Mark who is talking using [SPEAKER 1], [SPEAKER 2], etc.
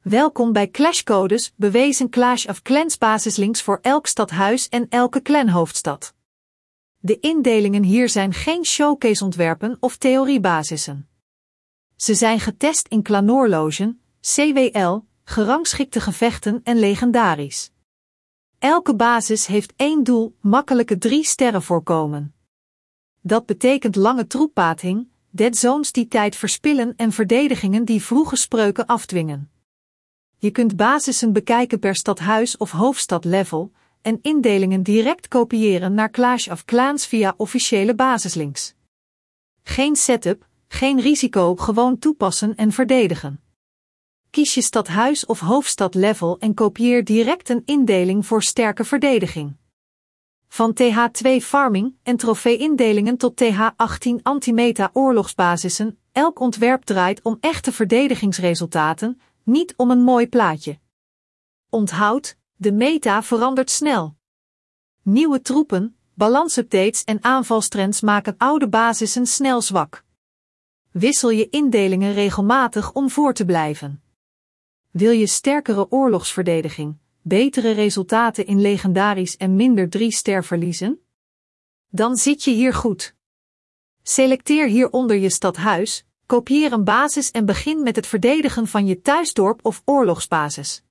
[SPEAKER 1] Welkom bij Clashcodes, bewezen Clash of Clans basislinks voor elk stadhuis en elke clanhoofdstad. De indelingen hier zijn geen showcaseontwerpen of theoriebasissen. Ze zijn getest in clanoorlogen, CWL, gerangschikte gevechten en legendarisch. Elke basis heeft één doel: makkelijke 3 sterren voorkomen. Dat betekent lange troeppathing, dead zones die tijd verspillen en verdedigingen die vroege spreuken afdwingen. Je kunt basissen bekijken per stadhuis of hoofdstadlevel en indelingen direct kopiëren naar Clash of Clans via officiële basislinks. Geen setup, geen risico, gewoon toepassen en verdedigen. Kies je stadhuis of hoofdstadlevel en kopieer direct een indeling voor sterke verdediging. Van TH2 farming en trofee-indelingen tot TH18 anti-meta oorlogsbasissen, elk ontwerp draait om echte verdedigingsresultaten, niet om een mooi plaatje. Onthoud, de meta verandert snel. Nieuwe troepen, balansupdates en aanvalstrends maken oude basissen snel zwak. Wissel je indelingen regelmatig om voor te blijven. Wil je sterkere oorlogsverdediging, betere resultaten in legendarisch en minder 3-ster verliezen? Dan zit je hier goed. Selecteer hieronder je stadhuis, kopieer een basis en begin met het verdedigen van je thuisdorp of oorlogsbasis.